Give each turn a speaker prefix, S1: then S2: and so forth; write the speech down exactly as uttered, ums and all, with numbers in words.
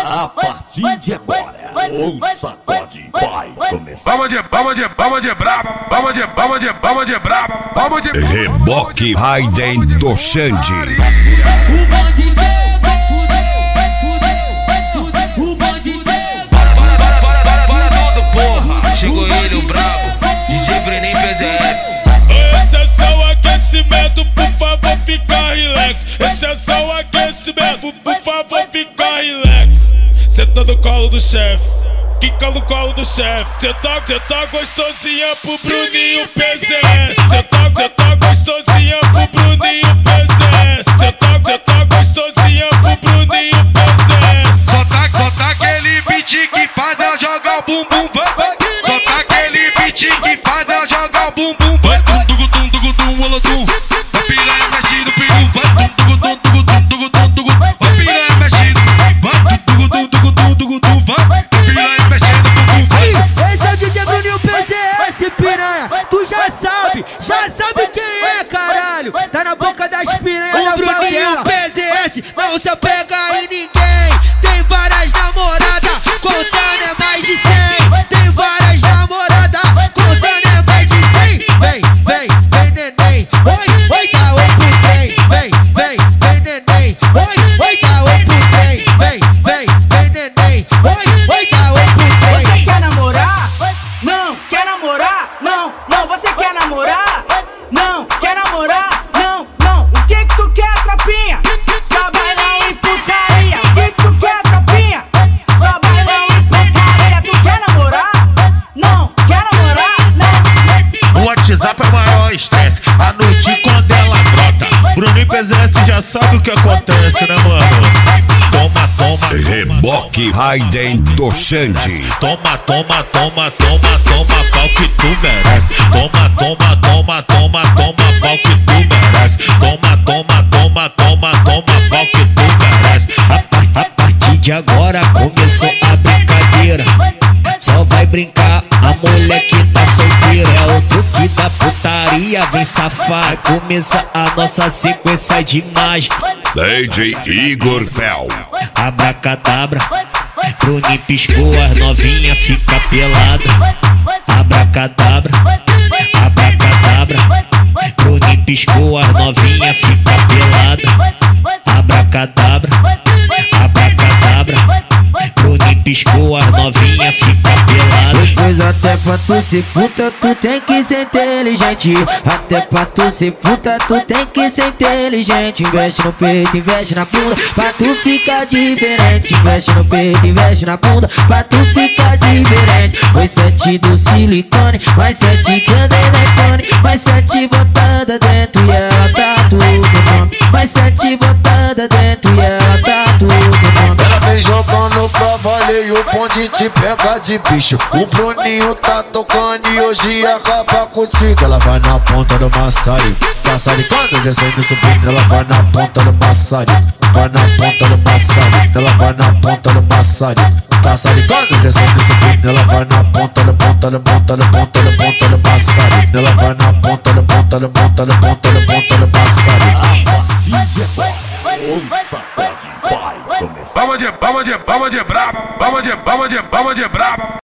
S1: A partir de agora, o sacode vai começar.
S2: Vamos de, vamos de, vamos de brabo, vamos de, vamos de, vamos de brabo, vamos de.
S3: Reboque Raiden do Xande.
S4: O bonde cê vai fuder, vai fuder, vai fuder. O bonde cê
S5: Para, para, para, para, para, para tudo, porra. Chegou ele, o brabo, D J Breninho P Z S.
S6: Esse é só o aquecimento, por favor, fica relax. Esse é só o aquecimento, por favor, fica relax. Cê tá no colo do chefe, quica no colo do chefe. Cê tá, cê tá gostosinha pro Bruninho P Z S. Cê tá, cê tá gostosinha pro Bruninho P Z S. Cê tá, cê tá gostosinha pro Bruninho P Z S.
S5: Só tá, só tá aquele beat que faz ela jogar o bumbum, vai, vai. Só tá aquele beat que faz ela jogar o bumbum, vai. Tum, tugu, tum, tugu, tum, olodum. A piranha mexe no peru, vai. Tum, tugu, tum, tugu, tum, tugu, tum, tugu. A piranha mexe no peru, vai. Tum, tugu, tum, tugu, tum, tugu, tum, vai. A piranha mexe no bumbum, vai.
S7: Esse é o D J Bruninho P Z S, piranha. Tu já sabe, já sabe quem é, caralho. Tá na boca das piranhas da
S8: O Bruninho
S7: favela.
S8: P Z S não se apega em ninguém. Tem várias namoradas, contando é mais de cem. Tem várias namoradas, contando é mais de cem. Vem, vem, vem neném. Oi, oi, tá oi pro trem. Vem, vem, vem neném. Oi, oi, tá oi pro trem. Vem, vem, vem neném. Oi, oi, tá oi pro trem.
S9: Você quer namorar? Não, quer namorar? Não, não, você quer namorar? Não, quer namorar? Não, não, o que que tu quer, tropinha? Só bailão e putaria. O que que tu quer, tropinha? Só bailão e putaria. Tu quer namorar? Não, quer namorar? Não.
S6: O WhatsApp é o maior estresse, a noite quando ela brota. Bruninho P Z S já sabe o que acontece, né, mano? Toma, toma, toma.
S3: Reboque Raiden do Xande.
S6: Toma, toma, toma, toma, toma, pau que tu merece. Toma, toma, toma, toma, toma, pau que tu merece. Toma, toma, toma, toma, toma, pau que tu merece.
S8: A, par- a partir de agora começou a brincadeira. Só vai brincar a mulher que tá solteira. É o truque da putaria, vem safar. Começa a nossa sequência de mágica.
S3: D J Igor Fel.
S8: Abracadabra, Bruninho piscou, as novinha fica pelada. Abracadabra, abracadabra, Bruninho piscou, as novinha fica pelada. Abracadabra, abracadabra, Bruninho piscou, as novinha fica pelada.
S7: Pois até pra tu ser puta, tu tem que ser inteligente. Até pra tu ser puta, tu tem que ser inteligente. Investe no peito, investe na bunda, pra tu ficar diferente. Investe no peito, investe na bunda, pra tu ficar diferente. Foi sete do silicone, mais sete que andei na iPhone. Mais sete botada dentro e ela tá tudo pronto. Mais sete botada dentro e ela tá tudo pronto.
S10: Ela vem jogando pra valer e o bonde te pega de bicho. O Bruninho tá tocando e hoje acaba contigo. Ela vai na ponta do maçarico, maçaricando, descendo e subindo. Ela vai na ponta do maçarico, vai na ponta do maçarico. Ela vai na ponta do maçarico, maçaricando, descendo e subindo. Ela vai na ponta do ponta do ponta do ponta do ponta do maçarico. Ela vai na ponta do ponta do ponta do ponta do ponta do maçarico.
S1: A partir de agora, o sacode vai começar.
S2: Vamos de, vamos de, vamos de brabo, vamos de, vamos de, vamos de brabo.